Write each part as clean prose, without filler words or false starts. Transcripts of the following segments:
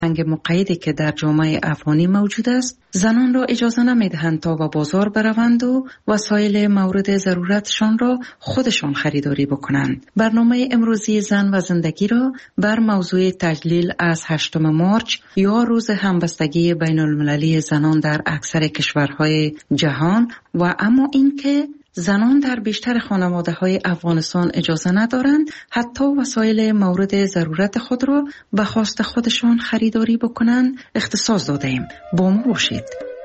فرهنگ مقیدی که در جامعه افغانی موجود است، زنان را اجازه نمیدهند تا به بازار بروند و وسایل مورد ضرورتشان را خودشان خریداری بکنند. برنامه امروزی زن و زندگی را بر موضوع تجلیل از 8 مارچ یا روز همبستگی بین المللی زنان در اکثر کشورهای جهان و اما اینکه زنان در بیشتر خانواده‌های افغانستان اجازه ندارند حتی وسایل مورد ضرورت خود را به خواست خودشان خریداری بکنند اختصاص دادیم. با ما باشید.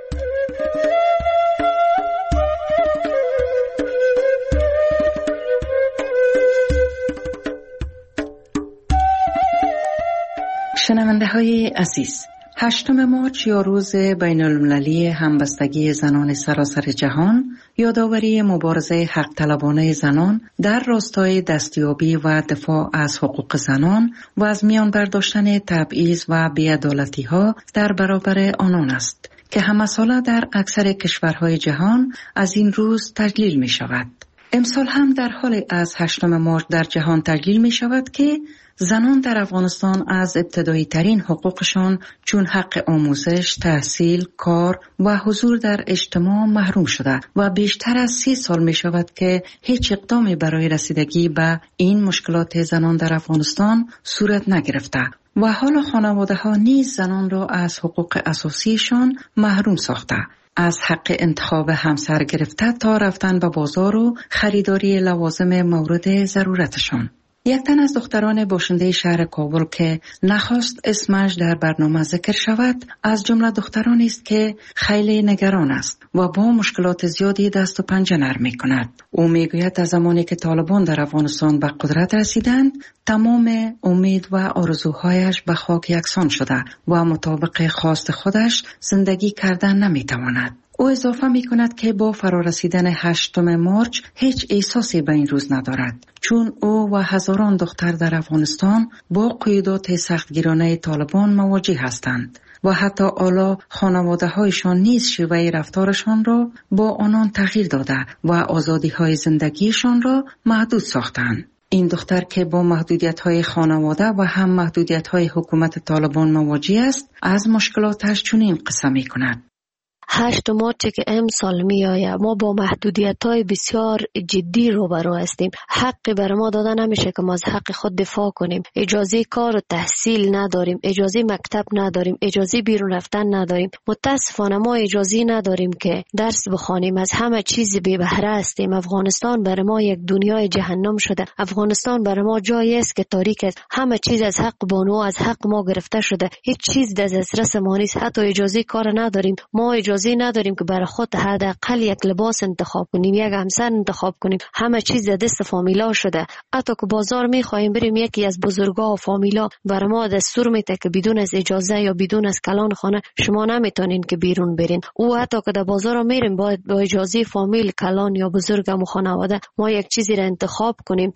شنونده های عزیز، 8 مارچ یا روز بین المللی همبستگی زنان سراسر جهان یادآوری مبارزه حق طلبانه زنان در راستای دستیابی و دفاع از حقوق زنان و از میان برداشتن تبعیض و بی‌عدالتی‌ها در برابر آنان است که همه ساله در اکثر کشورهای جهان از این روز تجلیل می شود. امسال هم در حال از 8 مارچ در جهان تجلیل می شود که زنان در افغانستان از ابتدایی ترین حقوقشان چون حق آموزش، تحصیل، کار و حضور در اجتماع محروم شده و بیشتر از 30 سال می شود که هیچ اقدامی برای رسیدگی به این مشکلات زنان در افغانستان صورت نگرفته و حالا خانواده ها نیز زنان را از حقوق اساسیشان محروم ساخته. از حق انتخاب همسر گرفته تا رفتن به بازار و خریداری لوازم مورد ضرورتشان. یک تن از دختران باشنده شهر کابل که نخواست اسمش در برنامه ذکر شود، از جمله دخترانی است که خیلی نگران است و با مشکلات زیادی دست و پنجه نرم می کند. او می گوید از زمانی که طالبان در افغانستان به قدرت رسیدند، تمام امید و آرزوهایش به خاک یکسان شده و مطابق خواست خودش زندگی کردن نمی تواند. او اضافه می کند که با فرارسیدن 8 مارچ هیچ احساسی به این روز ندارد، چون او و هزاران دختر در افغانستان با قیودات سختگیرانه طالبان مواجه هستند و حتی حالا خانواده هایشان نیز شیوه رفتارشان را با آنان تغییر داده و آزادی های زندگیشان را محدود ساختند. این دختر که با محدودیت های خانواده و هم محدودیت های حکومت طالبان مواجه است، از مشکلاتش چنین قصه می کند. 8 مارچ که امسال می آید، ما با محدودیت‌های بسیار جدی روبرو هستیم. حقی بر ما داده نمیشه که ما از حق خود دفاع کنیم. اجازه کار و تحصیل نداریم، اجازه مکتب نداریم، اجازه بیرون رفتن نداریم. متاسفانه ما اجازه نداریم که درس بخوانیم. از همه چیز بی بهره هستیم. افغانستان بر ما یک دنیای جهنم شده. افغانستان بر ما جایی است که تاریک است. همه چیز از حق بانو از حق ما گرفته شده. هیچ چیز در دسترس ما نیست. حتی اجازه کار نداریم. ما اجازه نداریم که برای خود حداقل یک لباس انتخاب کنیم، یک همسر انتخاب کنیم. همه چیز در دست فامیلا شده. حتی که بازار میخوایم بریم، یکی از بزرگا و فامیلا برای ما دستور میده که بدون از اجازه یا بدون از کلان خانه شما نمیتونین که بیرون برین. او حتی که در بازار میریم باید با اجازه فامیل، کلان یا بزرگم و خانواده ما یک چیزی را انتخاب کنیم.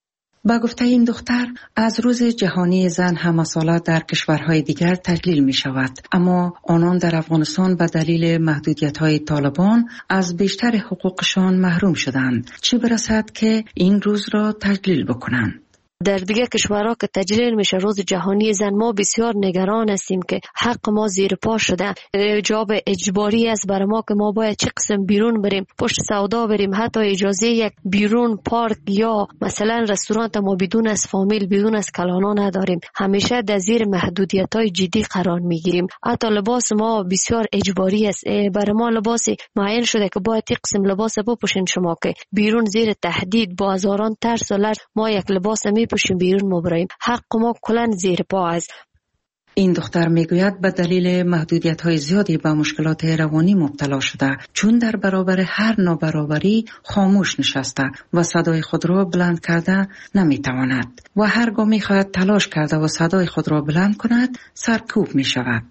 با گفته این دختر، از روز جهانی زن همه ساله در کشورهای دیگر تجلیل می شود، اما آنان در افغانستان به دلیل محدودیت‌های طالبان از بیشتر حقوقشان محروم شدند، چه برسد که این روز را تجلیل بکنند. در دیگه کشورها که تجلیل میشه روز جهانی زن، ما بسیار نگران هستیم که حق ما زیر پا شده. جاب اجباری است برای ما که ما باید چه قسم بیرون بریم، پشت سودا بریم، حتی اجازه یک بیرون پارک یا مثلا رستوران ما بدون از فامیل، بدون از کلانا نداریم. همیشه در زیر محدودیت‌های جدی قرار میگیریم. حتی لباس ما بسیار اجباری است. برای ما لباس معین شده که باید یک قسم لباس بپوشین شما که بیرون زیر تهدید با هزاران ترس و لرز ما یک لباس پوشیم بیرون مبرایم. حق ما کلن زیر پا است. این دختر میگوید به دلیل محدودیت‌های زیادی به مشکلات روانی مبتلا شده، چون در برابر هر نابرابری خاموش نشسته و صدای خود را بلند کرده نمیتواند و هرگاه میخواهد تلاش کرده و صدای خود را بلند کند سرکوب میشود.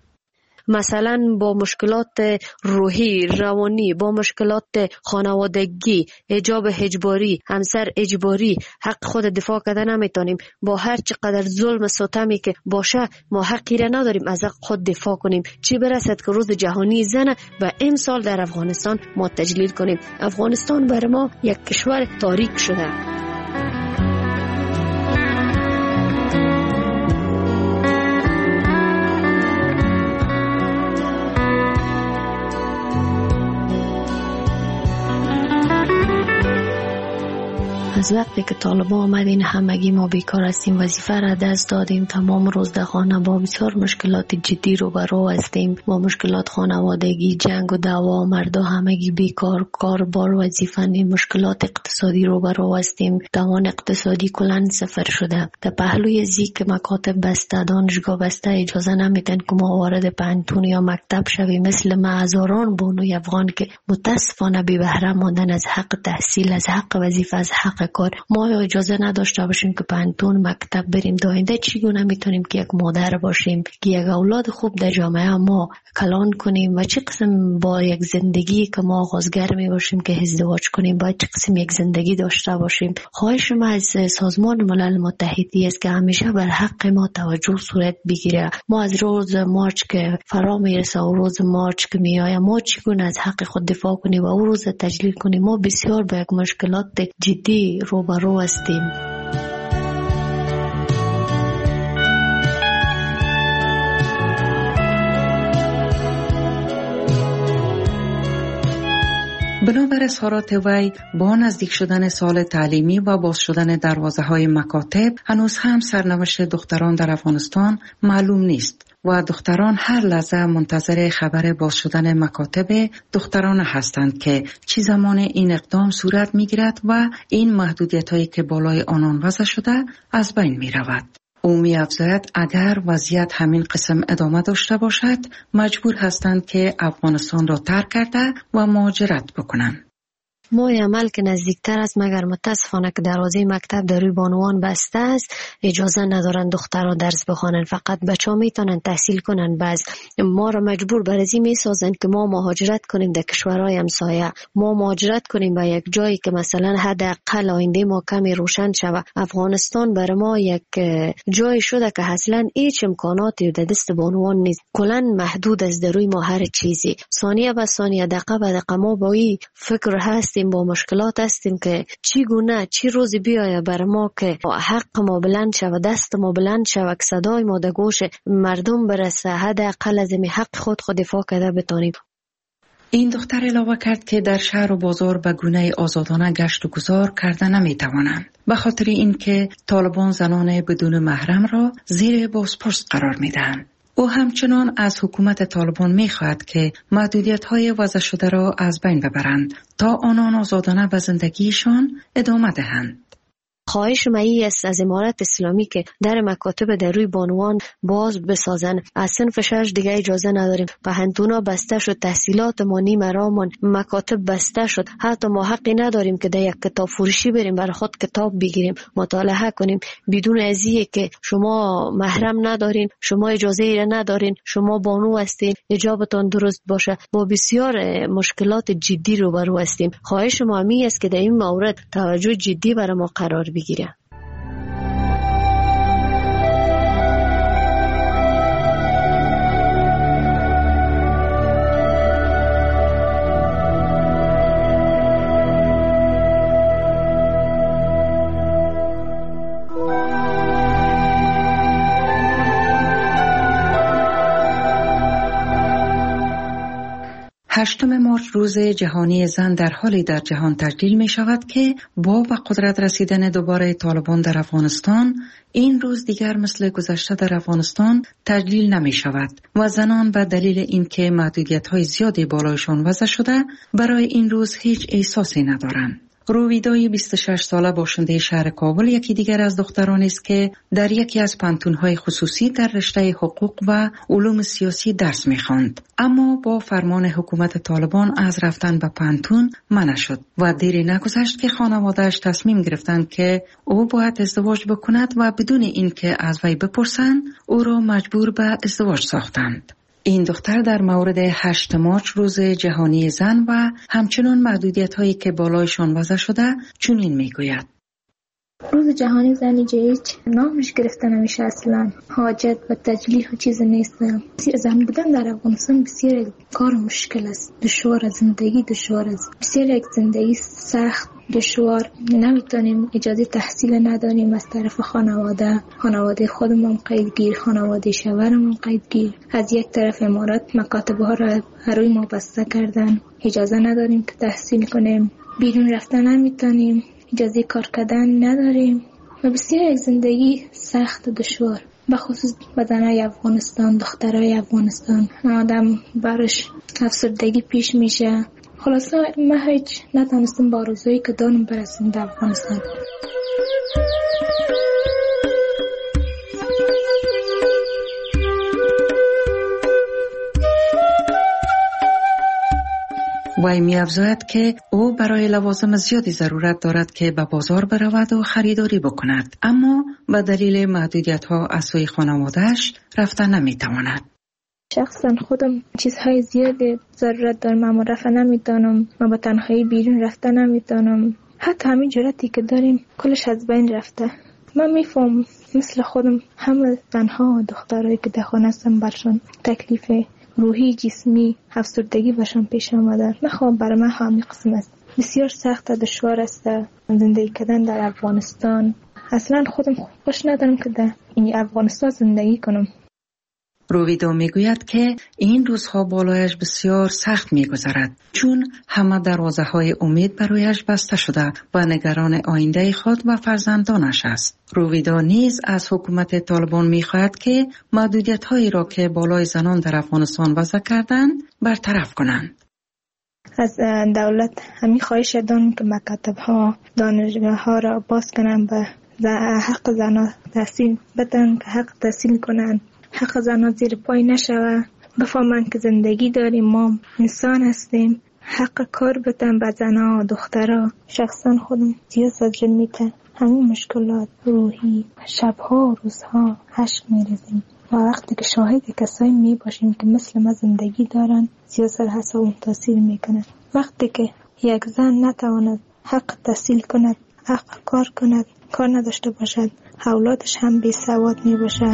مثلا با مشکلات روحی، روانی، با مشکلات خانوادگی، حجاب اجباری، همسر اجباری، حق خود دفاع کردن نمیتونیم. با هر چقدر ظلم و ستمی که باشه ما حقی را نداریم از حق خود دفاع کنیم. چی برسد که روز جهانی زن و امسال در افغانستان ما تجلیل کنیم. افغانستان برای ما یک کشور تاریک شده. از وقتی که طالبان آمدین همگی ما بیکار هستیم، وظیفه را دست دادیم، تمام روز در خانه با بسیار مشکلات جدی روبرو هستیم. با مشکلات خانوادگی، جنگ و دعوا، مردا همگی بیکار، کار بار وظیفه نیم، مشکلات اقتصادی روبرو هستیم. توان اقتصادی کلان صفر شده. در پهلوی زی که مکاتب بسته، دانشگاه بسته، اجازه نمیدن که ما وارد پانتون یا مکتب شویم. مثل ما هزاران بانوی افغان که متاسفانه بی بهره ماندن از حق تحصیل، از حق وظیفه، از حق کار. ما اجازه نداشته باشیم که پانتون مکتب بریم. داینده چگونه میتونیم که یک مادر باشیم که یک اولاد خوب در جامعه ما کلان کنیم و چه قسم با یک زندگی که ما آغازگر می باشیم که ازدواج کنیم، باید چه قسم یک زندگی داشته باشیم. خواهش ما از سازمان ملل متحدی است که همیشه بر حق ما توجه صورت بگیره. ما از روز مارچ که فرا میرسه و روز مارچ که میآید، ما چگونه از حق خود دفاع کنیم و او روز تجلیل کنیم. ما بسیار با یک مشکلات جدی روبرو هستیم. بنابر اظهارات وی، با نزدیک شدن سال تعلیمی و باز شدن دروازه‌های مکاتب، هنوز هم سرنوشت دختران در افغانستان معلوم نیست و دختران هر لحظه منتظر خبر باز شدن مکاتب دختران هستند که چه زمان این اقدام صورت می‌گیرد و این محدودیت‌هایی که بالای آنان وضع شده از بین می‌رود. او می‌افزاید اگر وضعیت همین قسم ادامه داشته باشد، مجبور هستند که افغانستان را ترک کرده و مهاجرت بکنند. ما عمل که نزدیکتر است، مگر متاسفانه که دروازه مکتب در روی بانوان بسته است، اجازه ندارن دخترها درس بخوانن. فقط بچه‌ها میتونن تحصیل کنن. بعض ما را مجبور بر ازی میسازن که ما مهاجرت کنیم در کشورهای همسایه. ما مهاجرت کنیم به یک جایی که مثلا حداقل آینده ما کمی روشن شود. افغانستان برای ما یک جای شده که اصلا هیچ امکاناتی در دست بانوان نیست. کلا محدود است در روی ما هر چیزی. ثانیه به ثانیه، دقیقه به دقیقه ما با این فکر هستیم، با مشکلات هستیم که چگونه چی روزی بیایه بر ما که حق ما بلند شود، دست ما بلند شود، که صدای ما در گوش مردم برسه، حداقل از این حق خود دفاع کرده بتانیم. این دختر علاوه کرد که در شهر و بازار به گونه آزادانه گشت و گذار کرده نمیتوانند، به خاطر اینکه طالبان زنان بدون محرم را زیر بازپرس قرار میدهند. او همچنان از حکومت طالبان می‌خواهد که محدودیت‌های وضع شده را از بین ببرند تا آنان آزادانه به زندگیشان ادامه دهند. خواهش مایی است از امارت اسلامی که در مکاتب در روی بانوان باز بسازن. از صنف 6 دیگه اجازه نداریم. پهنتونا بسته شد، تحصیلات ما نیمه رامان، مکاتب بسته شد. حتی ما حقی نداریم که در یک کتاب فروشی بریم برای خود کتاب بگیریم، مطالعه کنیم، بدون ازیه که شما محرم ندارین، شما اجازه ای ندارین، شما بانو هستین، حجابتان درست باشه. با بسیار مشکلات جدی روبرو هستیم. خواهش ما می است که در این مورد توجه جدی برای ما قرار بگیره. هشتم مارچ روز جهانی زن در حالی در جهان تجلیل می شود که با به قدرت رسیدن دوباره طالبان در افغانستان، این روز دیگر مثل گذشته در افغانستان تجلیل نمی شود و زنان به دلیل اینکه محدودیت‌های زیادی بالایشان وضع شده برای این روز هیچ احساسی ندارند. رویدای 26 ساله باشنده شهر کابل یکی دیگر از دخترانی است که در یکی از پانتون‌های خصوصی در رشته حقوق و علوم سیاسی درس می‌خواند، اما با فرمان حکومت طالبان از رفتن به پانتون منع شد و دیری نگذشت که خانواده‌اش تصمیم گرفتند که او باید ازدواج بکند و بدون اینکه از وی بپرسند او را مجبور به ازدواج ساختند. این دختر در مورد 8 مارچ روز جهانی زن و همچنان محدودیت‌هایی که بالایشان وضع شده چنین میگوید: روز جهانی زن هیچ نامش گرفته نمیشه، اصلا حاجت و تجلیل و چیز نیست. زن بودن در افغانستان بسیار کار مشکل است، دشوار است، زندگی دشوار است، بسیار یک زندگی سخت دشوار. نمیتونیم اجازه تحصیل نداریم از طرف خانواده خودمون قیدگیر، خانواده شوهرمون قیدگیر. از یک طرف امارات مکاتب ها را روی ما بسته کردن، اجازه نداریم که تحصیل کنیم، بیرون رفتن نمیتونیم، اجازه کار کردن نداریم و بسیار یک زندگی سخت و دشوار، بخصوص بدنهای افغانستان، دخترای افغانستان، آدم برش افسردگی پیش میشه. خلاصه ما هیچ نتونستم با آرزویی که دارم برسیم در افغانستان. وی می افزاید که او برای لوازم زیادی ضرورت دارد که به بازار برود و خریداری بکند، اما به دلیل محدودیت‌ها از سوی خانواده‌اش رفتن نمی‌تواند. شخصا خودم چیزهای زیادی ضرورت دارم اما رفتن نمیتونم، ما با تنهایی بیرون رفتن نمیتونم، حتی همین جرأتی که داریم کلش از بین رفته. من میفهم مثل خودم همه زنها و دخترایی که در خانه هستن برشان تکلیف روحی جسمی افسردگی برشان پیش آمده. نخوام برای من همین قسم است، بسیار سخت و دشوار است زندگی کردن در افغانستان. اصلا خودم خوش ندارم که در این افغانستان زندگی کنم. رویدا میگوید که این روزها بالایش بسیار سخت میگذرد، چون همه دروازه‌های امید برایش بسته شده و نگران آینده خود و فرزندانش است. رویدا نیز از حکومت طالبان میخواهد که محدودیت‌هایی را که بالای زنان در افغانستان وضع کردند برطرف کنند. از دولت همین خواهش دارم که مکاتب‌ها، دانشگاه‌ها را باز کنند و حق زنان تحصیل بدن، که حق تحصیل کنند، حق زنان زیر پای نشوه، بفهمن که زندگی داریم، ما انسان هستیم، حق کار بدن به زنان و دخترها. شخصا خودم زیاد زجر میته، همین مشکلات روحی، شبها و روزها اشک میریزیم و وقتی که شاهد کسایی میباشیم که مثل ما زندگی دارن زیاد سر حسابم تاثیر میکنه. وقتی که یک زن نتواند حق تحصیل کند، حق کار کند، کار نداشته باشد، اولادش هم بی سواد میباشه.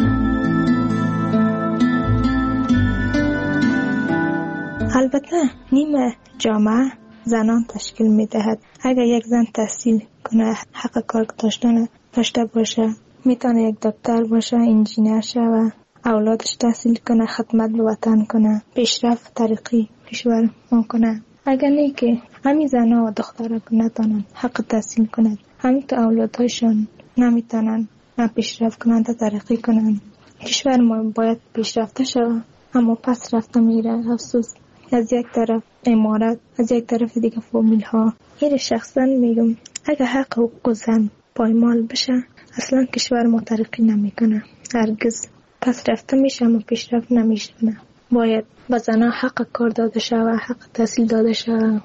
البته نیمه جامعه زنان تشکیل میدهد. اگر یک زن تحصیل کنه، حق کار داشته باشه، میتونه یک دکتر باشه، انجینر شه، اولادش تحصیل کنه، خدمت به وطن کنه، پیشرفت ترقی کشور ما کنه. اگر نه که همین زنها و دخترها که نتونن حق تحصیل کنند، همین تو اولادهاشون نمیتونن پیشرفت کنند و ترقی کنند، کشور ما باید پیشرفته شود اما پس رفته میره. افسوس، از یک طرف امارات، از یک طرف دیگه فامیل ها. این شخصا میگم اگر حق حقوق زن پایمال بشه اصلا کشور ما ترقی نمیکنه، هرگز پس رفته میشه اما پیشرفت نمیشه. باید به زنها حق کار داده شود، حق تحصیل داده شود.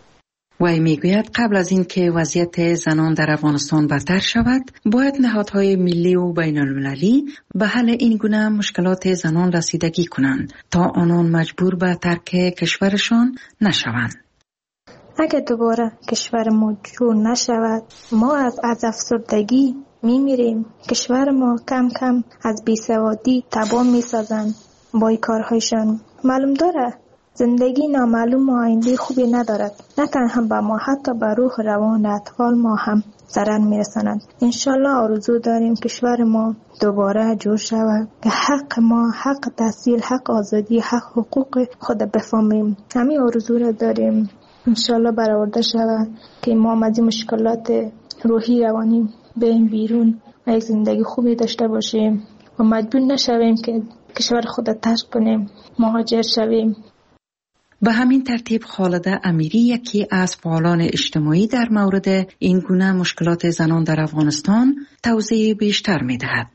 وی میگوید قبل از این که وضعیت زنان در افغانستان بدتر شود، باید نهادهای ملی و بین المللی به حل این گونه مشکلات زنان رسیدگی کنند تا آنان مجبور به ترک کشورشان نشوند. اگر دوباره کشور ما جور نشود، ما از افسردگی میمیریم. کشور ما کم کم از بیسوادی تباه میسازند با این کارهایشان. معلوم داره زندگی نامعلوم و آینده خوبی ندارد، نه تنها به ما، حتی به روح روان اطفال ما هم ضرر میرساند. انشالله آرزو داریم کشور ما دوباره جور شود که حق ما، حق تحصیل، حق آزادی، حق حقوق خود بفهمیم. همین آرزو را داریم، انشالله برآورده شود که ما از این مشکلات روحی روانی بریم بیرون و یک زندگی خوبی داشته باشیم و مجبور نشویم که کشور خود ترک کنیم، مهاجر شویم. به همین ترتیب خالده امیری، یکی از فعالان اجتماعی در مورد این گونه مشکلات زنان در افغانستان، توضیح بیشتر می‌دهد.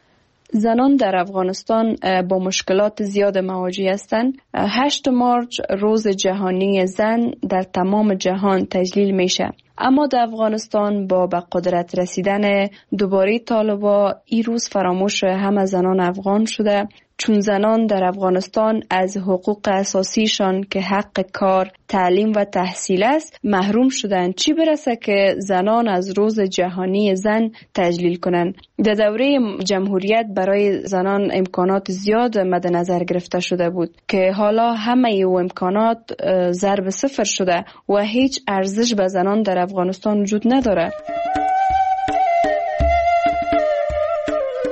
زنان در افغانستان با مشکلات زیاد مواجه هستند. 8 مارچ روز جهانی زن در تمام جهان تجلیل میشه، اما در افغانستان با به قدرت رسیدن دوباره طالبان این روز فراموش همه زنان افغان شده، چون زنان در افغانستان از حقوق اساسیشان که حق کار، تعلیم و تحصیل است محروم شدند، چی برسه که زنان از روز جهانی زن تجلیل کنند. در دوره جمهوریت برای زنان امکانات زیاد مد نظر گرفته شده بود که حالا همه او امکانات ضرب صفر شده و هیچ ارزش به زنان در افغانستان وجود نداره.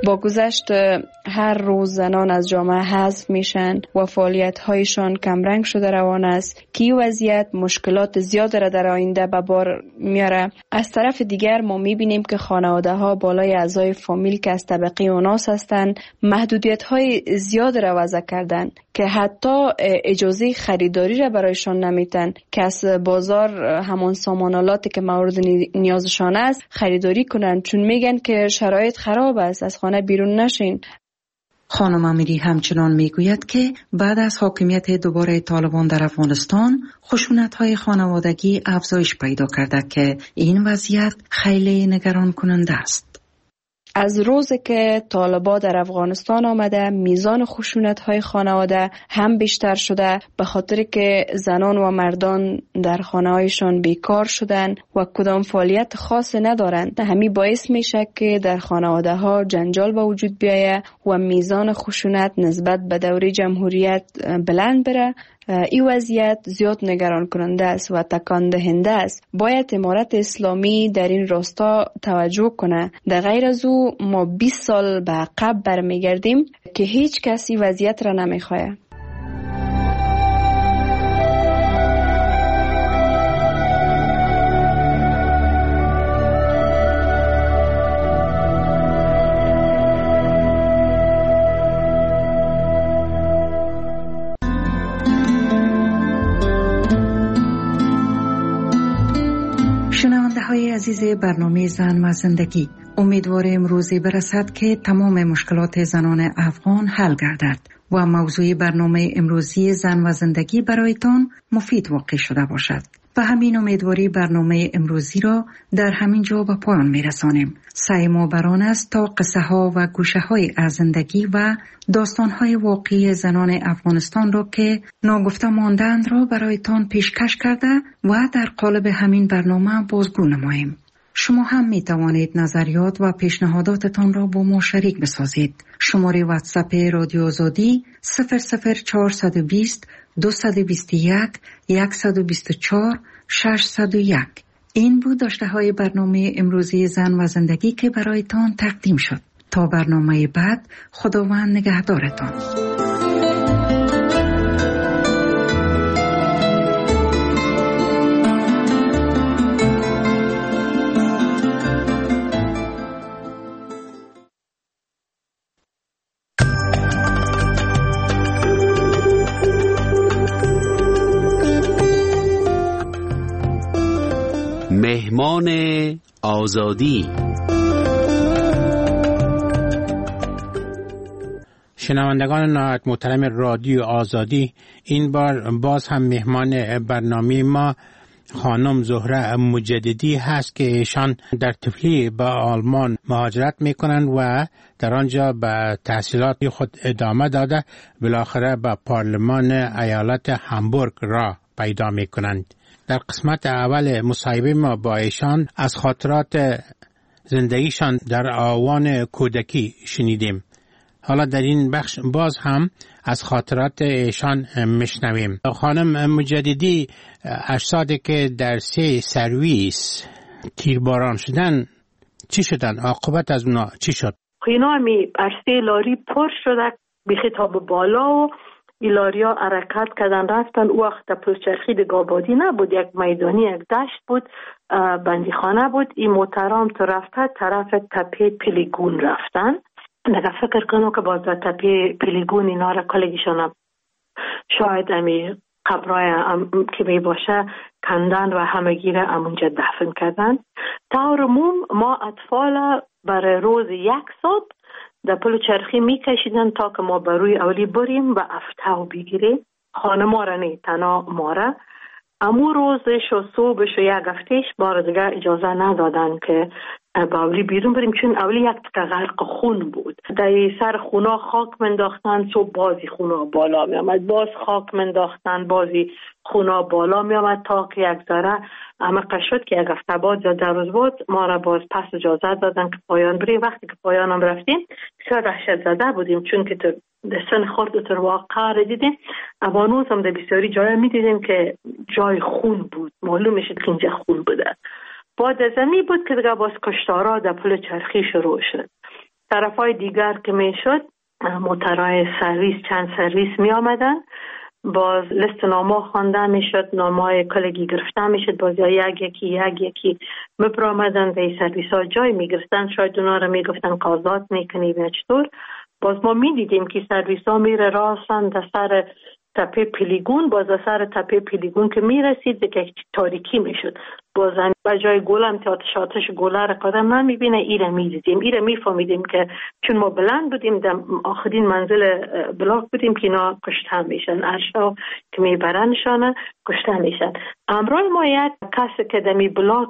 با گذشت هر روز زنان از جامعه حذف میشن و فعالیت‌هایشان کمرنگ شده روان است که این وضعیت مشکلات زیاد را در آینده به بار میاره. از طرف دیگر ما میبینیم که خانواده‌ها بالای اعضای فامیل که از طبقه اوناس هستند محدودیت‌های زیاد را وضع کردن که حتی اجازه خریداری را برایشان نمیتن که از بازار همان سامانالاتی که مورد نیازشان است خریداری کنن، چون میگن که شرایط خراب است، از خانه بیرون نشین. خانم امیری همچنان میگوید که بعد از حاکمیت دوباره طالبان در افغانستان خشونت‌های خانوادگی افزایش پیدا کرده که این وضعیت خیلی نگران کننده است. از روزی که طالبان در افغانستان آمده میزان خشونت‌های خانواده هم بیشتر شده، به خاطر که زنان و مردان در خانه‌هایشان بیکار شدن و کدام فعالیت خاص ندارند. همین باعث میشه که در خانواده‌ها جنجال به وجود بیاید و میزان خشونت نسبت به دوره جمهوریت بلند بره. این وضعیت زیاد نگران کننده است و تکان دهنده است. باید امارت اسلامی در این راستا توجه کنه. در غیر از او ما 20 سال به عقب برمیگردیم که هیچ کسی وضعیت را نمیخواه. های عزیز برنامه زن و زندگی، امیدواریم روزی برسد که تمام مشکلات زنان افغان حل گردد و موضوع برنامه امروزی زن و زندگی برایتان مفید واقع شده باشد. و همین امیدواری برنامه امروزی را در همین جا به پایان میرسانیم. سعی ما بر آن است تا قصه ها و گوشه های از زندگی و داستان های واقعی زنان افغانستان را که ناگفته ماندند را برایتان پیشکش کرده و در قالب همین برنامه بازگو نماییم. شما هم می توانید نظریات و پیشنهاداتتان را با ما شریک بسازید. شماره واتساپ رادیو آزادی 00420 221 124 601. این بود داشته های برنامه امروزی زن و زندگی که برایتان تقدیم شد. تا برنامه بعد، خداوند نگهدارتان. مهمان آزادی. شنوندگان نهایت محترم رادیو آزادی، این بار باز هم مهمان برنامه ما خانم زهره مجددی هست که ایشان در طفلی به آلمان مهاجرت میکنند و در آنجا به تحصیلات خود ادامه داده بالاخره به پارلمان ایالت هامبورگ را پیدا میکنند. در قسمت اول مصاحبه ما با ایشان از خاطرات زندگیشان در آوان کودکی شنیدیم. حالا در این بخش باز هم از خاطرات ایشان میشنویم. خانم مجددی، اجسادی که در 3 سرویس تیرباران شدن چی شدن؟ عاقبت از اونا چی شد؟ اینا همی عرصه لاری پر شده به خطاب بالا و ایلاریا حرکت کردن رفتن. او وقت پلچرخی دگابادی نبود، یک میدانی، یک دشت بود، بندیخانه بود. این محترم تو رفته طرف تپه پیلیگون رفتن. نگه فکر کنم که باز در تپه پیلیگون اینا را کلگیشان شاید امی قبرای که می باشه کندن و همگی را امونجا دفن کردن. طور عموم ما اطفال برای روز 1 صبح در پل چرخی می کشیدن تا که ما بروی اولی بریم و افتاو بگیریم. خانه ما را نه تنها ما را. امو روزش و صبحش و 1 هفتهش بار دیگه اجازه ندادن که با اولی بیرون بریم، چون اولی یک تکه غرق خون بود. در سر خونا خاک منداختن، صبح بازی خونا بالا می آمد، باز خاک منداختن، بازی خونا بالا می آمد تا که یک ذره عمق شد که 1 هفته بعد یا 10 روز بعد ما را باز پس اجازه دادن که پایان بریم. وقتی که پایان هم رفتیم بسیار وحشت زده بودیم، چون که در سن خورد تر واقع را دیدیم. ابانوز هم در بسیاری جای می دیدیم که جای خون بود، معلوم میشد که اینجا خون بوده. بعد از امی بود که دیگه باز کشتارا در پل چرخی شروع شد. طرفای دیگر که میشد موترهای سرویس، چند سرویس می آمدن، باز لیست نامه خوانده میشد، نامه کلگی گرفته میشد، باز یکی میپرامدن و این سرویس ها جای میگرفتن، شاید اونا رو میگفتن قاضات میکنید یا چطور. باز ما میدیدیم که سرویس ها میره راستن در سر تپه پیلیگون، باز در سر تپه پیلیگون که میرسید دیگه تاریکی میشد، باز به جای گلم که آتش گله را قدم نمیبینه، ایره میدیدیم، ایره میفهمیدیم که چون ما بلند بودیم در آخرین منزل بلاک بودیم که اینا کشته میشن، ارشا که میبرنشانه کشته میشن. امروز ما یک کسی که دمی بلاک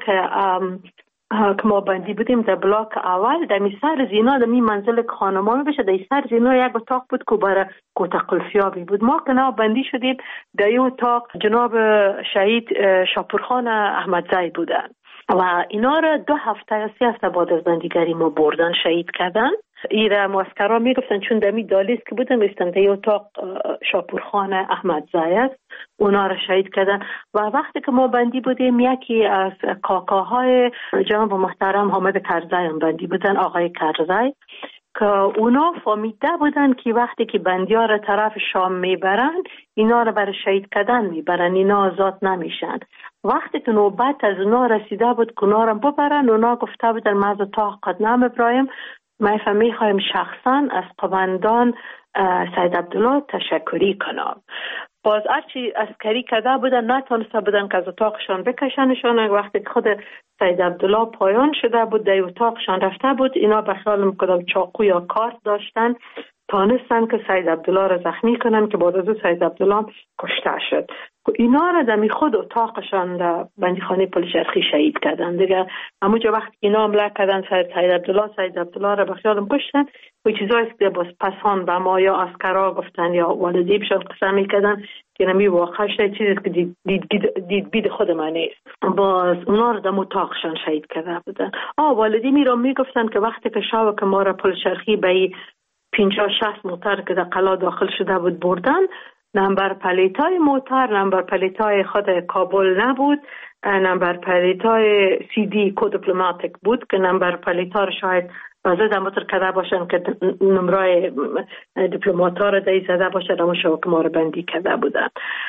که ما بندی بودیم در بلاک اول، در سر زینا در منزل خانمان بشه، در سر زینا یک اتاق بود که برای کوته قلفیابی بود. ما که نه بندی شدیم در این اتاق جناب شهید شاپورخان احمدزی بودن و اینا را 2 هفته یا 3 هفته بعد از بندیگری ما بردن شهید کردن. ایره معسکرها میگفتن چون دمی دالیز که بودن میستن در اتاق شاپورخان احمدزی است، اونا را شهید کردن. و وقتی که ما بندی بودیم یکی از کاکاهای جناب محترم حامد کرزی هم بندی بودن، آقای کرزی، که اونا فهمیده بودن که وقتی که بندی‌ها را طرف شام میبرن اینا را برای شهید کردن میبرن، اینا آزاد نمیشن. وقتی که نوبت از اونا رسیده بود که اونا را ببرن، اونا گفته بودن ما از اتاق قدم ابراهیم ما میخوایم شخصا از قومندان سید عبدالله تشکری کنم. باز هرچی عسکری کرده بودن نتونسته بودن که از اتاقشان بکشنشان. وقتی که خود سید عبدالله پایان شده بود در اتاقشان رفته بود، اینا به خیال میکردم چاقو یا کارت داشتن، تانستن که سید عبدالله را زخمی کنن که بعد از سید عبدالله کشته شد. اینا را در خود اتاقشان در بندیخانه پلچرخی شهید کردن دیگه. همونجا وقتی اینا حمله کردن سید عبدالله را به خیالم کشتن و چیزایی که باز پسان به ما یا عسکرها گفتن یا والدیبشان قسم میکردن که نمی واقع شده چیزی که دید بید خود من نیست. باز اونا را در اتاقشان شهید کرده بودن. والدی می را میگفتن که وقتی که شب که ما را پلچرخی به 50-60 موتر که در قلعه داخل شده بود بردن، نمبر پلیتای موتر نمبر پلیتای خود کابل نبود، نمبر پلیتای CD کد دیپلماتیک بود که نمبر پلیتا شاید زده موتر کرده باشن که نمرای دیپلماتا را دایی زده باشن، اما که ما را بندی کرده بودن.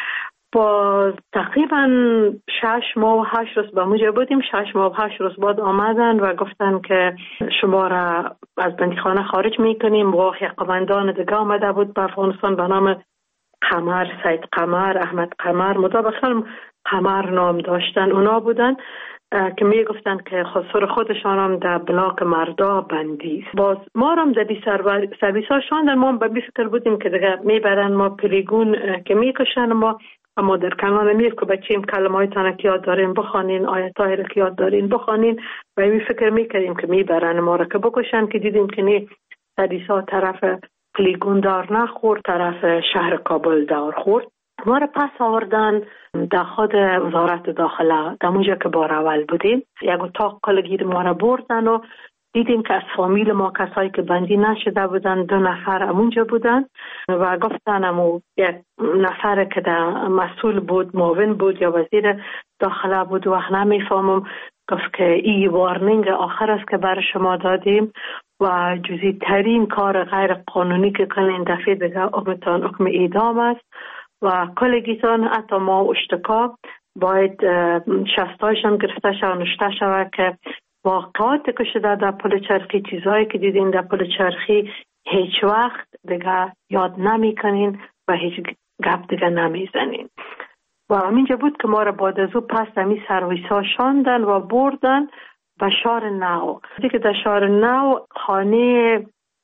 با تقریبا 6 ماه و 8 روز به موجه بودیم. 6 ماه و 8 روز بعد آمدن و گفتن که شما را از بندیخانه خارج میکنیم. واقعی قومندان دیگه آمده بود به افغانستان به نام قمر، سید قمر، احمد قمر، مطابقا قمر نام داشتن. اونا بودن که می گفتن که خسر خودشان هم در بلاک مردا بندی است. باز ما هم در سرویس ها شاندن. ما به فکر بودیم که دیگه میبرن ما پلیگون که میکشن ما، اما در کنان امیر که بچیم کلمه های تانه که یاد دارین بخوانین، آیت های را که یاد دارین بخوانین، و می فکر میکردیم که میبرن ما را که بکشن، که دیدیم که نه، سرویس ها طرف پلیگون دار نخورد، طرف شهر کابل دار خورد. ما را پس آوردن در خود وزارت داخله، در اونجا که بار اول بودیم. یک اتاق کلگیر ما را بردن و دیدیم که از فامیل ما کسایی که بندی نشده بودن 2 نفر امونجا بودن و گفتن امو یک نفر که در مسئول بود، معاون بود یا وزیر داخله بود، وقت نمیفهمم، گفت که این وارنینگ آخر است که برای شما دادیم و جزئی ترین کار غیر قانونی که کنین دفعه دیگه حکم اعدام است و کلگیتان حتی ما اشتکا باید شستایشان گرفته شد و نشته شود که واقعات که شده در پلچرخی، چیزهایی که دیدین در پلچرخی هیچ وقت دیگه یاد نمی کنین و هیچ گپ دیگه نمی زنین. و همینجا بود که ما را بعد از او پس همی سرویس ها شاندن و بردن به شهر نو. دیگه در شهر نو خانه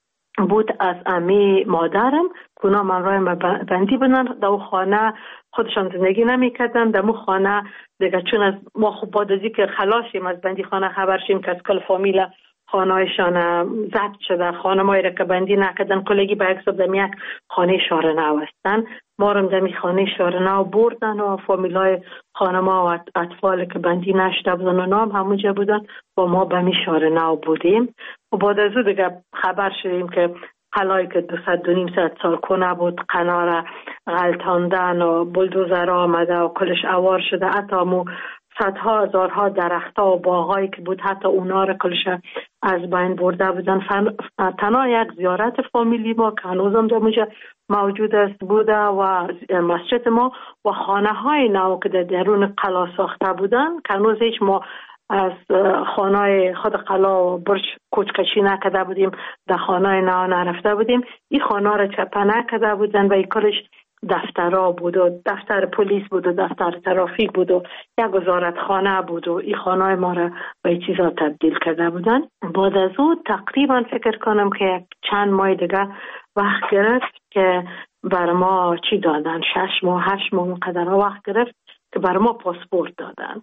بود از امی مادرم که اونا من رایم بندی بودن. در او خانه خودشان زندگی نمی کردن. در او خانه دیگه چون از ما خوب بعد از که خلاصیم از بندی خانه خبر شیم که از کل فامیل خانه هایشان ضبط شده، خانه مایی را که بندی نکردن کلگی به حساب دمی یک خانه شهر نو هستن. ما رم دمی خانه شهر نو بردن و فامیل های خانه ما و اطفال که بندی نشده بودن و نام همونجا بودن و ما به می شهر نو بودیم. و بعد از او دیگه خبر شدیم که قلعه‌ای که 200-200 سال کنه بود قنا را غلطاندن و بلدوزر آمده و کلش اوار شده. حتی مو صدها هزارها درخت‌ها و باغایی که بود حتی اونا را کلش از بین برده بودن. تنها یک زیارت فامیلی ما که هنوزم در اونجا موجود است بوده و مسجد ما و خانه های نو که در درون قلا ساخته بودن که هنوز هیچ ما از خانه خود قلا و برج کوچکشی نکرده بودیم، در خانه نو نرفته بودیم. این خانه را چپه نکرده بودن و این کلش دفترها بود و دفتر پلیس بود و دفتر ترافیک بود و یک وزارت خانه بود و این خانه ما را به این چیزا تبدیل کرده بودن. بعد از او تقریبا فکر کنم که چند ماه دیگه وقت گرفت که بر ما چی دادن، 6 ماه 8 ماه قدر وقت گرفت که بر ما پاسپورت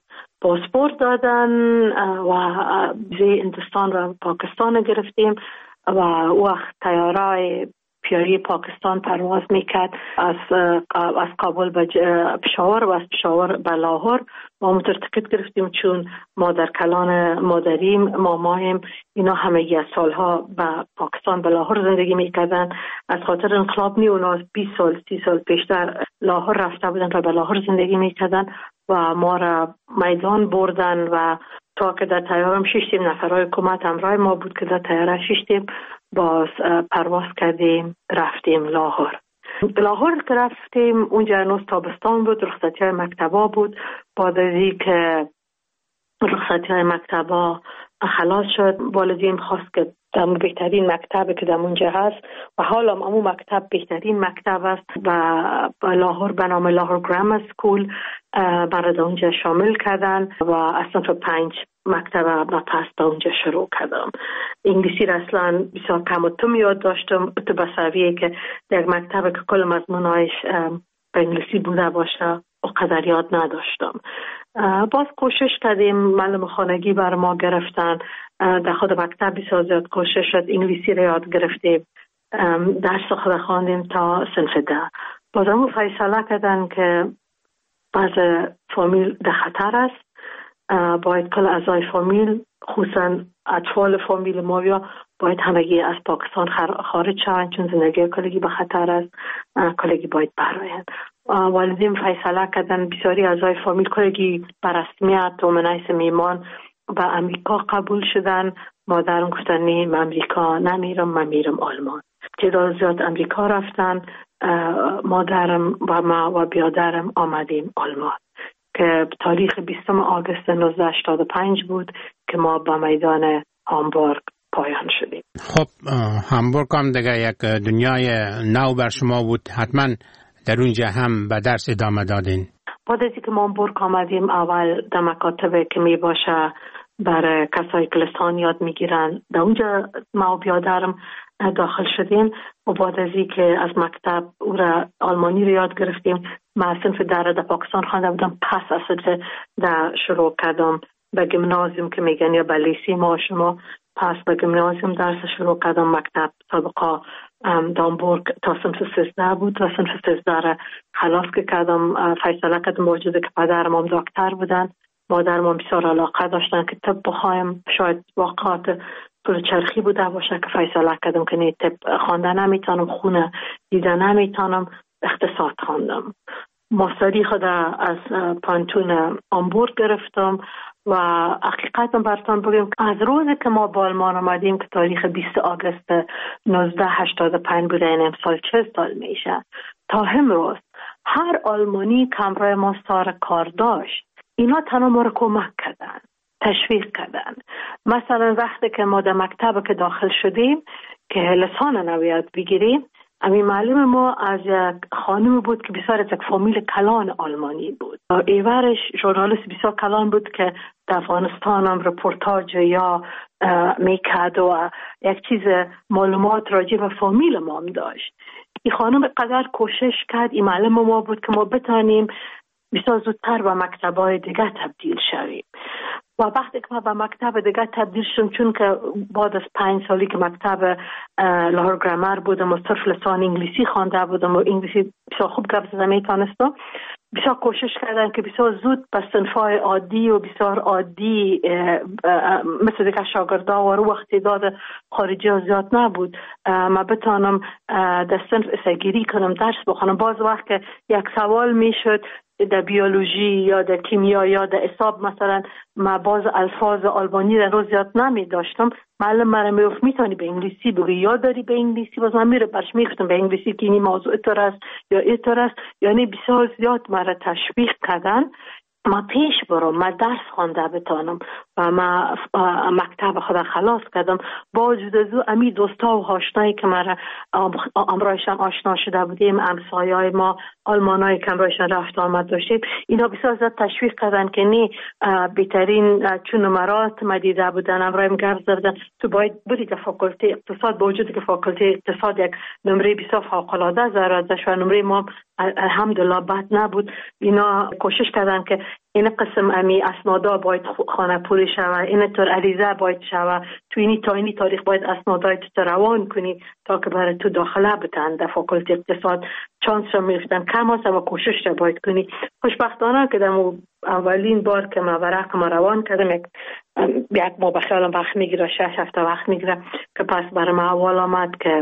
دادن و ویزای هندوستان و پاکستان گرفتیم و وقت طیاره پیاری پاکستان پرواز میکرد از کابل به پشاور و از پشاور به لاهور. ما موتور تکت گرفتیم چون مادر کلان مادریم مامایم اینا همگی از سالها به پاکستان به لاهور زندگی میکردن. از خاطر انقلاب اونا 20 سال 30 سال پیشتر لاهور رفته بودن و به لاهور زندگی میکردن و ما را میدان بردن و تا که در طیارم ششتیم نفرهای حکومت همراه ما بود که در طیاره ششتیم باز پرواز کردیم رفتیم لاهور که رفتیم اونجا هنوز تابستان بود، رخصتی های مکتبا بود. بعد از این که رخصتی های مکتبا خلاص شد والدین خواست که در بهترین مکتب که در اونجا هست و حالا همون مکتب بهترین مکتب است و لاهور به نام لاهور گرامر سکول برای اونجا شامل کردن و اصلا تو 5 مکتب و پس در اونجا شروع کردم. انگلیسی را اصلا بسیار کم و تم یاد داشتم تو به سویه که در مکتب که کل مضمونایش به انگلیسی بوده باشه و قدر یاد نداشتم. باز کوشش کردیم، معلم خانگی بر ما گرفتن، در خود مکتب بسیار زیاد کوشش شد، انگلیسی را یاد گرفتیم، درس خود خواندیم تا صنف 10. باز همون فیصله کردن که بعض فامیل در خطر است، باید کل اعضای فامیل خصوصا اطفال فامیل ما باید همگی از پاکستان خارج شوند چون زندگی کلگی به خطر است، کلگی باید برآیند. والدین فیصله کردن بسیاری اعضای فامیل کلگی بر رسمیت و منعیس میمان به امریکا قبول شدن. مادرم گفتن نه من امریکا نمیرم، من میرم آلمان. تعداد زیاد امریکا رفتن، مادرم و ما و بیادرم آمدیم آلمان که تاریخ 20 آگوست 1985 بود که ما به میدان هامبورگ پایان شدیم. خب هامبورگ هم دیگه یک دنیای نو بر شما بود، حتما در اونجا هم به درس ادامه دادین. بعد از اینکه ما هامبورگ آمدیم اول در مکاتب که می باشه برای کسایی که لسان یاد میگیرن در اونجا ما و بیادرم داخل شدیم و بعد از اینکه از مکتب او را آلمانی رو یاد گرفتیم. ما صنف در پاکستان خوانده بودم، پس از صنف در شروع کردم به گیمنازیوم که میگن یا به لیسه ما شما، پس به گیمنازیوم درس شروع کردم. مکتب سابقا هامبورگ تا صنف 13 بود و صنف 13 را خلاص کردم. فیصله کردم موجوده که پدرم هم دکتر بودن، مادرم بسیار علاقه داشتن که طب بخوایم، شاید واقعات پول چرخی بوده باشه که فیصله کردم که نه طب خوانده نمیتونم، خونه دیده نمیتونم، اقتصاد خواندم. ماستری خود از پانتون هامبورگ گرفتم و حقیقتا براتون بگم از روزی که ما با آلمان آمدیم که تاریخ 20 آگوست 1985 بوده، این امسال 40 سال میشه، تا امروز هر آلمانی که همراه ما سر کار داشت اینا تنها ما رو کمک کردن، تشویق کردن. مثلا وقتی که ما در مکتب که داخل شدیم که لسان نویاد بگیریم، امی معلم ما از یک خانم بود که بسیار از یک فامیل کلان آلمانی بود. ایورش ژورنالیست بسیار کلان بود که در افغانستان هم رپورتاج یا میکرد و یک چیز معلومات راجع به فامیل ما هم داشت. این خانم قدر کوشش کرد، این معلم ما بود که ما بتانیم بسیار زودتر به مکتب‌های دیگه تبدیل شویم. و وقتی که ما به مکتب دیگه تبدیل شدم، چون که بعد از 5 سالی که مکتب لاهور گرامر بودم و صرف لسان انگلیسی خوانده بودم و انگلیسی بسیار خوب گپ زدن میتونستم، بسیار کوشش کردن که بسیار زود به صنف‌های عادی و بسیار عادی مثل دیگه شاگردا و وقتی داد خارجی ها زیاد نبود ما بتانم در صنف اسگیری کنم، درس بخونم. باز وقت که یک سوال میشد در بیولوژی یا در کیمیا یا در حساب مثلا ما باز الفاظ آلمانی را روز یاد نمی داشتم، معلم مرا میگفت میتونی به انگلیسی بگی، یاد داری به انگلیسی، باز من میره برش میگفتم به انگلیسی که این موضوع اینطور است یا اینطور است. یعنی بسیار زیاد مرا تشویق کردن ما پیش برم، ما درس خوانده بتانم و ما مکتب خود خلاص کردم. با وجود از او امی دوستا و آشنایی که مرا امرایشان آشنا شده بودیم، همسایه‌های ما آلمانایی که امرایشان رفت آمد داشتیم، اینا بسیار زیاد تشویق کردن که نه بهترین چون نمرات ما دیده بودن، امرایم گرد زدن تو باید بری در فاکولته اقتصاد، با وجود که فاکولته اقتصاد یک نمره بسیار فوق‌العاده زرازش و نمره ما الحمدلله بد نبود. اینا کوشش کردن که این قسم امی اسنادا باید خانه پوری شوه، این طور عریضه باید شوه، تو اینی تاریخ باید اسنادای تو روان کنی تا که برای تو داخله بتن در فاکولته اقتصاد. چانس رو میفتن کم هست و کوشش رو باید کنی. خوشبختانه که در اولین بار که ما ورق ما روان کردم یک ما بخیالم وقت میگیره، 6 هفته وقت میگیره که پس برای ما اول آمد که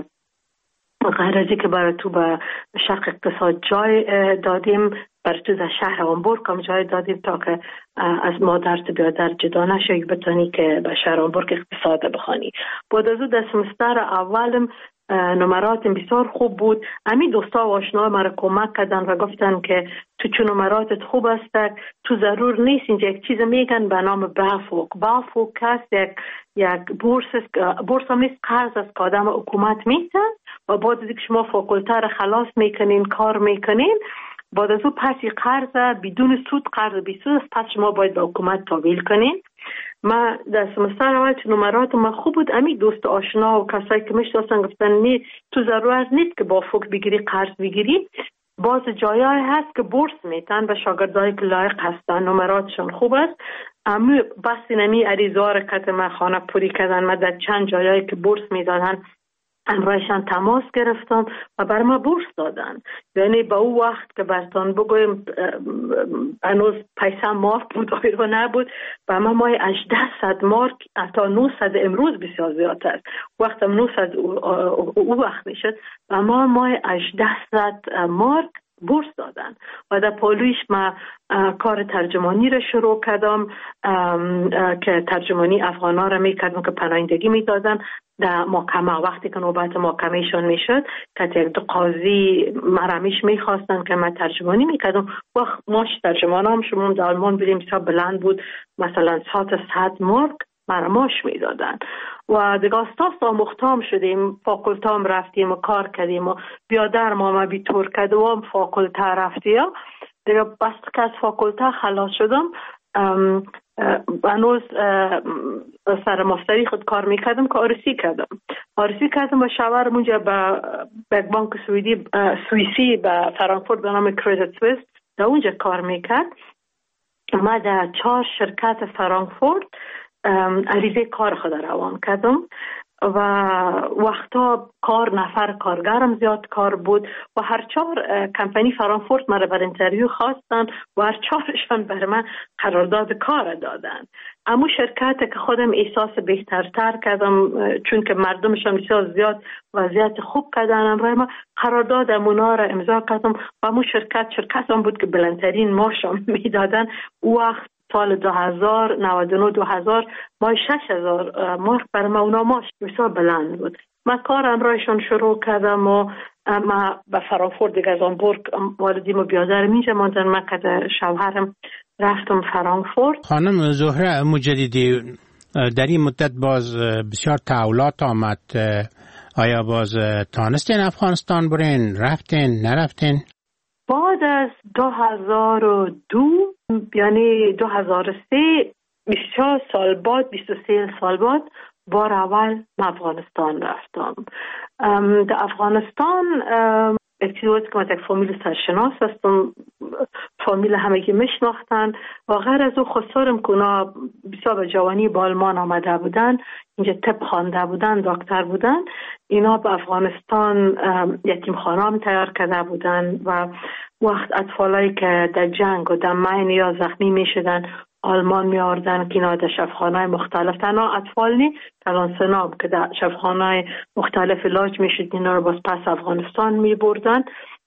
غرضی که برای تو به شرق اقتصاد جای دادیم، برای تو در شهر هامبورگ هم جای دادیم تا که از مادر تو بیادر جدا نشوی بتانی که به شهر هامبورگ اقتصاد بخوانی. بعد از او در سمستر اولم نمراتم بسیار خوب بود. همین دوستا و آشنا مرا کمک کردن و گفتن که تو چون نمراتت خوب است تو ضرور نیست اینجا یک چیز میگن به نام بافوک هست، یک بورس هم نیست، قرض است که آدم حکومت میتن و بعد از که شما فاکولته را خلاص میکنین کار میکنین، بعد از او پسی قرض بدون سود، قرض بی سود است، پس شما باید به حکومت تحویل کنین. ما در سمستر اول چون نمرات ما خوب بود، امی دوست آشنا و کسایی که میشناسن گفتن نه تو ضرورت نیست که با فوق بگیری قرض بگیری، باز جایای هست که بورس میتن به شاگردایی که لایق هستن، نمراتشون خوب است. اما بس اینمی عریضه ها رکت ما خانه پوری کردن، ما در چند جایایی که بورس میدادن امرایشان تماس گرفتم و بر ما بورس دادن. یعنی با او وقت که برتان بگویم هنوز پیسه مارک بود آیرو نبود، با ما مای 800 مارک تا 900 امروز بسیار زیاد است، وقت 900 او وقت میشد و ما مای 800 مارک بورس دادن و در پالویش ما کار ترجمانی را شروع کردم که ترجمانی افغانا را میکردم که پناهندگی میدادن در محکمه. وقتی که نوبت محکمهشون میشد که یک دو قاضی مرمیش میخواستن که من ترجمانی میکردم، وقت ماش ترجمان هم شما در آلمان بریم بسیار بلند بود، مثلا 100 مارک مرماش میدادن و دیگه استاس آموختام شدیم، فاکولتام رفتیم و کار کردیم و بیادر ما بیتور کردم و فاکولته رفتیم دیگه. بس که از فاکولته خلاص شدم هنوز سر ماستری خود کار میکردم که آرسی کردم و شوهرم اونجا به بانک سوئیسی به فرانکفورت به نام کریدیت سوئیس در اونجا کار میکرد. ما در 4 شرکت فرانکفورت عریضه کار خود روان کردم و وقتا نفر کارگرم زیاد کار بود و هر 4 کمپانی فرانکفورت مرا بر انترویو خواستن و هر 4شان بر من قرارداد کار دادن. اما شرکت که خودم احساس بهترتر کردم چون که مردمشان بسیار زیاد وضعیت خوب کردن، امروز ما قرارداد امونا را امضا کردم و امو شرکت هم بود که بلندترین ماشم میدادن. وقت سال 2000 ما 6000 مارک برای ما اونا ماش بسیار بلند بود. ما کارم رایشان شروع کردم و ما به فرانکفورت دیگه از هامبورگ والدیم و بیادرم اینجا ماندن. من که شوهرم رفتم فرانکفورت. خانم زهره مجددی در این مدت باز بسیار تحولات آمد، آیا باز تانستین افغانستان برین؟ رفتین؟ نرفتین؟ بعد از 2002 یعنی 2003 24 سال بعد 23 سال بعد بار اول افغانستان رفتم. در افغانستان اکتیویت که من یک فامیل سرشناس هستم، فامیل همگی میشناختن و غیر از او خسارم که اونا بسیار به جوانی با آلمان آمده بودن، اینجا طب خوانده بودن، دکتر بودن. اینا به افغانستان یتیم خانه هم تیار کرده بودن و وقت اطفالایی که در جنگ و در مین یا زخمی می شدن آلمان می آوردن که اینا در شفاخانه‌های مختلف، تنها اطفال نی کلان سناب که در شفاخانه‌های مختلف علاج می شد، اینا رو باز پس افغانستان می بردن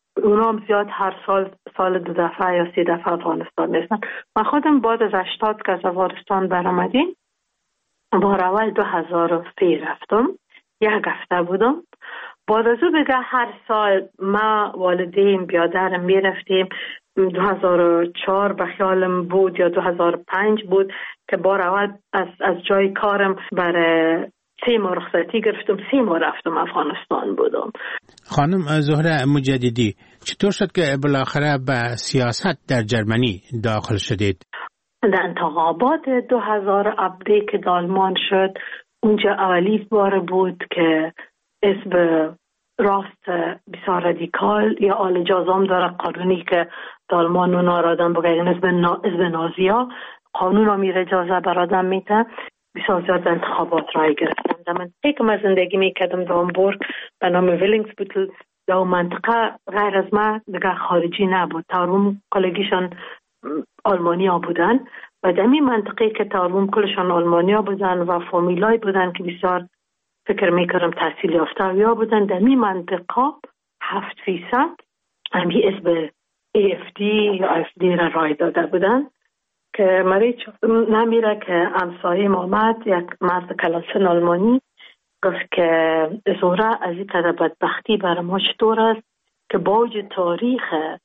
اونام زیاد هر سال 2 دفعه یا 3 دفعه افغانستان نیستن. من خودم بعد از 80 که از افغانستان برآمدیم بار اول 2003 رفتم، 1 هفته بودم. بعد از او بگه هر سال ما والدین بیادرم میرفتیم. 2004 به خیالم بود یا 2005 بود که بار اول از جای کارم برای 3 ماه رخصتی گرفتم، 3 ماه رفتم افغانستان بودم. خانم زهره مجددی، چطور شد که بالاخره به سیاست در جرمنی داخل شدید؟ در انتخابات 2017 که آلمان شد، اونجا اولی بار بود که اسم راست بسیار رادیکال یا آل جازام داره قانونی که آلمان اونا را آدم بگه اسم نازیا قانون را میره اجازه بر آدم میده. بسیار زیاد انتخابات رای گرفتم. در منطقه که من زندگی میکردم در هامبورگ به نام ویلینگسبوتل، در اون منطقه غیر از من دیگه خارجی نبود. تاروم کلگیشان آلمانیا بودن و در این منطقه که تاروم کلشان آلمانیا بودن و فامیلای بودن که بسیار فکر میکردم تحصیل یافته یا بودن. در این منطقه 7% همی اسم AFD یا AFD را رای داده بودن که مریض نمیره که همسایه محمد یک مرد کلاسن آلمانی گفت که زهره از این قدر بدبختی برای ما چطور است که با وجود تاریخ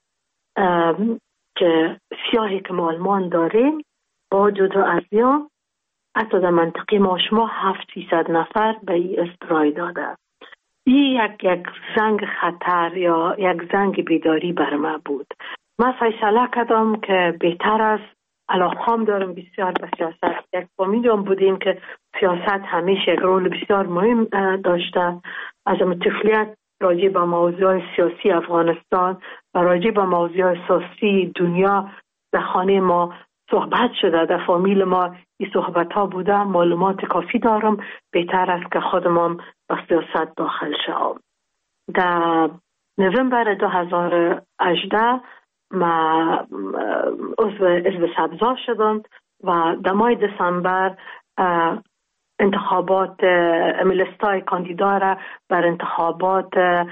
که سیاهی که ما آلمان داریم با وجود ازیا حتی در منطقه ما شما 700 نفر به این استرای داده. این یک زنگ خطر یا یک زنگ بیداری بر ما بود. من فیصله کردم که بهتر است، علاقه‌ام دارم بسیار به سیاست. یک فامیلیم بودیم که سیاست همیشه یک رول بسیار مهم داشته. از طفولیت راجع به موضوع سیاسی افغانستان و راجع به موضوع سیاسی دنیا در خانه ما صحبت شده. در فامیل ما این صحبت ها بوده. معلومات کافی دارم. بهتر است که خودم به سیاست داخل شوم. در نوامبر 2018 ما عضو سبزا شدم و در ماه دسامبر انتخابات ملستای کاندیدا را بر انتخابات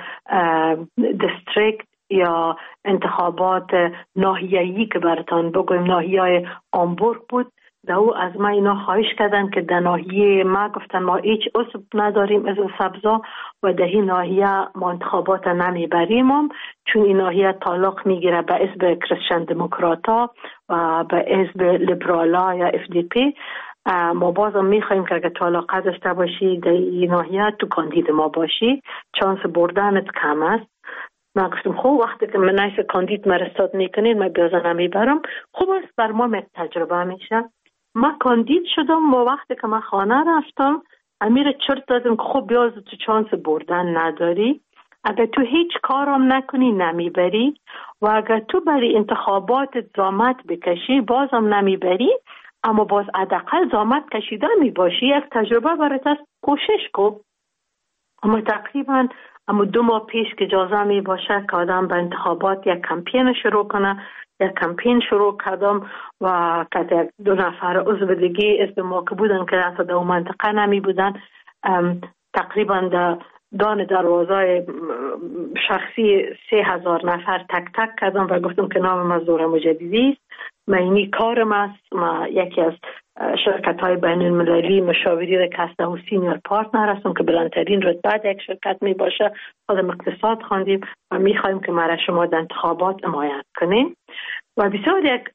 دیستریکت یا انتخابات ناحیه‌ای که براتان بگویم ناحیه هامبورگ بود. در او از ما اینا خواهش کردن که در ناحیه ما گفتن ما هیچ عضو نداریم از سبزا و در این ناحیه ما انتخابات نمیبریم چون این ناحیه تعلق میگیره به حزب کریستین دموکراتا و به حزب لیبرالا یا FDP. ما بازم میخوایم که اگه تو علاقه داشته باشی در این ناحیه تو کاندید ما باشی، چانس بردنت کم است. من گفتم خوب وقتی که من ایسا کاندید مرستاد میکنید من بیازه نمیبرم، خوب است بر ما تجربه میشه. من کاندید شدم و وقتی که من خانه رفتم امیر چرت دادم که خب بیاز تو چانس بردن نداری، اگر تو هیچ کارم نکنی نمیبری و اگر تو برای انتخابات زحمت بکشی بازم نمیبری، اما باز حداقل زحمت کشیده میباشی، یک تجربه برات است، کوشش کن. اما تقریبا 2 ماه پیش که اجازه می باشه که آدم به انتخابات یک کمپین شروع کنه، یک کمپین شروع کردم و که 2 نفر عضو دیگه اسم ما که بودن که اصلا در اون منطقه نمی بودن، تقریبا در دان دروازه شخصی 3000 نفر تک تک کردم و گفتم که نام من زهره مجددی است. من اینی کارم است. ما یکی از شرکت های بین المللی مشاوری رکسته و سینیور پارتنر هستم که بلندترین رتبه یک شرکت می باشه. خودم اقتصاد خواندیم و می خواهیم که ما شما در انتخابات حمایت کنیم. و بسیار یک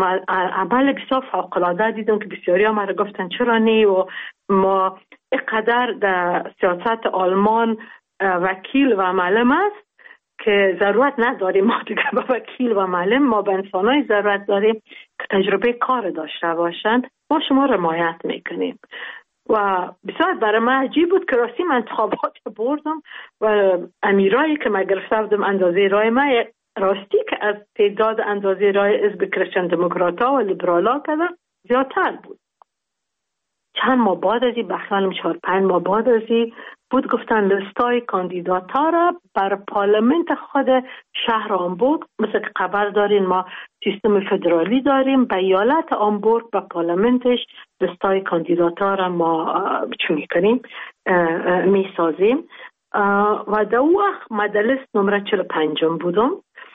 عمل بسیار فوق العاده دیدم که بسیاری ها ما گفتن چرا نه و ما اینقدر در سیاست آلمان وکیل و معلم است که ضرورت نداریم ما دیگه به وکیل و معلم، ما به انسانای ضرورت داریم که تجربه کار داشته باشن. ما شما را حمایت میکنیم و بسیار برای من عجیب بود که راستی من انتخابات بردم و امیرایی که من گرفته بودم اندازه رای من راستی که از تعداد اندازه رای حزب کریستین دموکراتا و لیبرالا کردن زیادتر بود. چند ماه بعد از این بخیالم 4-5 ماه بعد از این بود گفتن لستای کاندیداتا را بر پارلمنت خود شهر هامبورگ، مثل که خبر دارین ما سیستم فدرالی داریم، به ایالت هامبورگ به پارلمنتش لستای کاندیداتا را ما چون میکنیم میسازیم و در وقت ما در لیست نمره 45 بودم.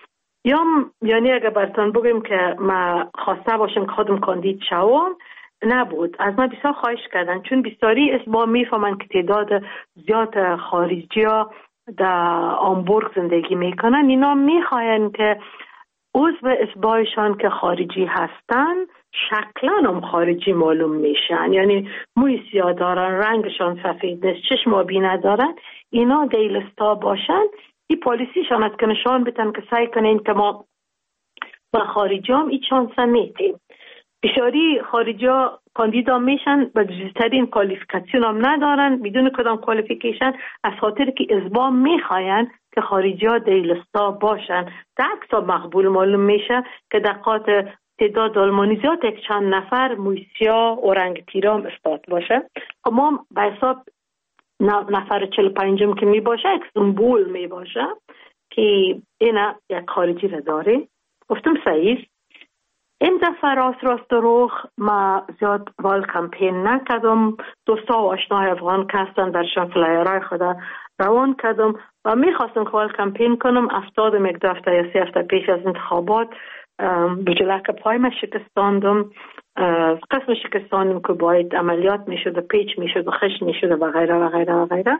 یعنی اگر براتون بگیم که ما خواسته باشم که خودم کاندید شوم، نبود. از من بسیار خواهش کردن، چون بسیاری اسبا میفهمن که تعداد زیاد خارجی ها در آمبورگ زندگی میکنن. اینا میخواین که عضو اسبایشان که خارجی هستن شکلا هم خارجی معلوم میشن، یعنی موی سیاه دارن، رنگشان سفید نیست، چشم آبی ندارن، اینا دیلستا باشن. این پالیسیشان است که نشان بدن که سعی کنین که ما با خارجی هم این چانس میتیم. بسیاری خارجی ها کاندیدا میشن و جزترین کوالیفیکاسیون هم ندارن، بدون کدام کوالیفیکیشن، از خاطر که ازبا میخواین که خارجی ها دیلستا باشن. در عکس مقبول معلوم میشه که دقات تعداد آلمانی زیاد یک چند نفر مویسیا و رنگ تیرام استاد باشه. ما به حساب نفر 45 که می باشه یک سمبول می باشه که اینا یک خارجی را داره. گفتم صحیح. این دفعه راست روخ ما زیاد وال کمپین نکردم. دوستا و آشناهای افغان که هستن درشان فلایرهای خدا روان کردم و میخواستم که وال کمپین کنم. 70 یک هفته یا 3 هفته پیش از انتخابات بجلک پای ما شکستاندم. قسم شکستاندم که باید عملیات میشد و پیچ میشد و خش میشد و غیره و غیره و غیره.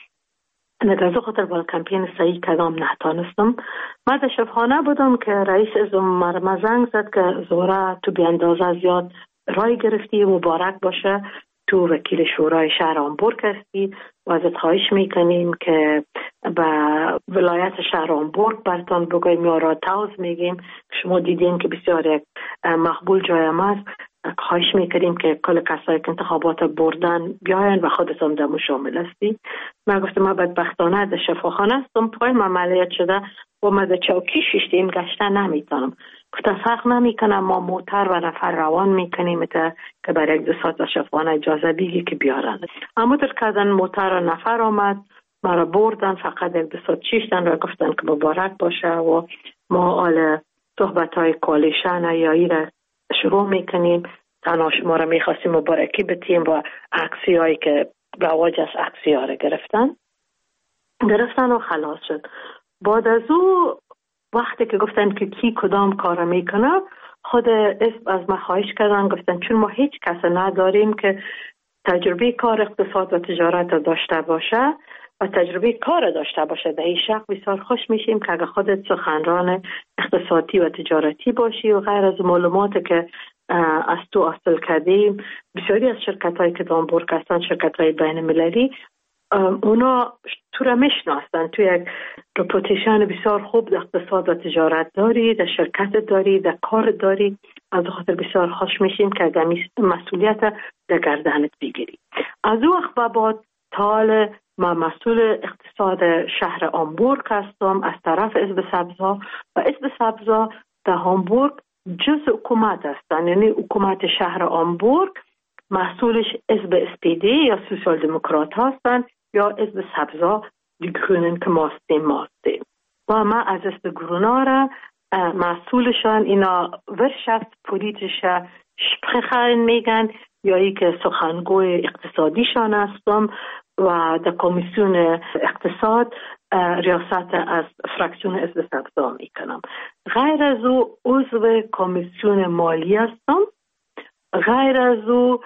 نگازو خاطر وال کمپین صحیح کدام نتانستم. من در شبخانه بودم که رئیس ازم مرمه زنگ زد که زهره تو بی اندازه زیاد رای گرفتی، مبارک باشه، تو وکیل شورای شهر آمبورگ هستی و ازت خواهش میکنیم که به ولایت شهر آمبورگ برتان بگویم یا راتاوز میگیم. شما دیدین که بسیار یک مقبول جایم است. خواهش میکنیم که کل کسایی که انتخابات بردن بیاین و خودتون دمو شامل هستی. من گفتم من بدبختانه در شفاخانه هستم، پای من عملیات شده و من در چوکی شیشتیم گشتن نمیتونم. گفتم فرق نمیکنم، ما موتر و نفر روان میکنیم که برای 2 ساعت شفاخانه اجازه بگی که بیارن. اما در کردن موتر و نفر آمد، ما را بردن، فقط 1-2 ساعت شیشتن و گفتن که مبارک باشه و ما آل صحبت های کالیشن یا ایره شروع میکنیم. تنها شما را میخواستیم مبارکی بتیم و عکسی هایی که رواج از عکسی ها را گرفتن و خلاص شد. بعد از او وقتی که گفتن که کی کدام کار میکنه، خود اسم از ما خواهش کردن، گفتن چون ما هیچ کس نداریم که تجربه کار اقتصاد و تجارت داشته باشه و تجربه کار داشته باشه، در این شق بسیار خوش میشیم که اگه خودت سخنران اقتصادی و تجارتی باشی و غیر از معلومات که از تو حاصل کردیم. بسیاری از شرکت هایی که آمبورگ هستن، شرکت های بین مللی، اونا تو را میشناسن، تو یک رپوتیشن بسیار خوب در اقتصاد و تجارت داری، در شرکت داری، در کار داری. از خاطر بسیار خوش میشیم که اگر مسئولیت در گردنت بگیری. از او وقت بعد تال ما مسئول اقتصاد شهر آمبورگ هستم از طرف حزب سبزها و حزب سبزها در آمبورگ جز حکومت هستن، یعنی حکومت شهر آمبورگ مسئولش حزب SPD یا سوسیال دموکرات هستن یا حزب سبزها دی گرونن که ماستیم و ما از حزب گرونا را مسئولشان اینا ورشفت پولیتیشه شپخین میگن یا ای که سخنگوی اقتصادیشان هستم و در کمیسیون اقتصاد ریاست از فراکسیون حزب سبزها میکنم. غیر از او عضو کمیسیون مالی هستم. غیر از او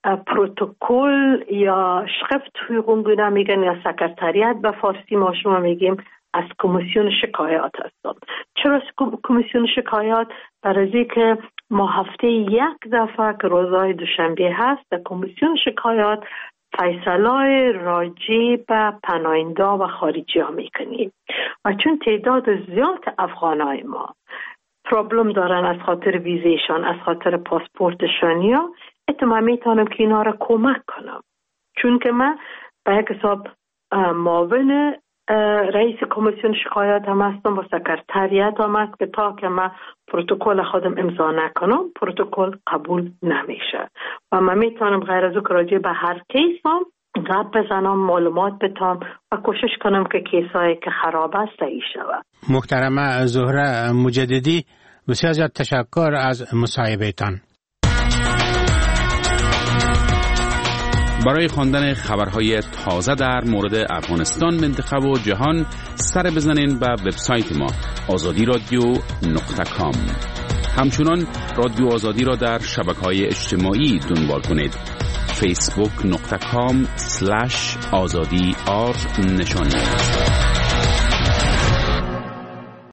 پروتکل یا شخفت حقوقی میگن یا سکرتریت به فارسی ما شما میگیم از کمیسیون شکایات هستم. چرا کمیسیون شکایات؟ برای که ما هفته 1 دفعه که روزهای دوشنبه هست در کمیسیون شکایات فیصله راجع به پناهنده و خارجی ها میکنیم و چون تعداد زیاد افغانای ما پرابلم دارن از خاطر ویزیشان، از خاطر پاسپورتشان، یا اتمام میتونم که اینا را کمک کنم، چون که من به یک حساب معاون رئیس کمیسیون شکایات هم هستم و سکرتریت هم هست که تا که من پروتکل خودم امضا نکنم پروتکل قبول نمیشه و من میتونم غیر از او که راجع به هر کیس هم گپ بزنم، معلومات بدم و کوشش کنم که کیسایی که خراب است صحیح شود. محترمه زهره مجددی، بسیار زیاد تشکر از مصاحبهتان. برای خواندن خبرهای تازه در مورد افغانستان، منطقه و جهان سر بزنین به وبسایت ما azadi.radio.com. همچنان رادیو آزادی را در شبکه‌های اجتماعی دنبال کنید. facebook.com/azadi نشانی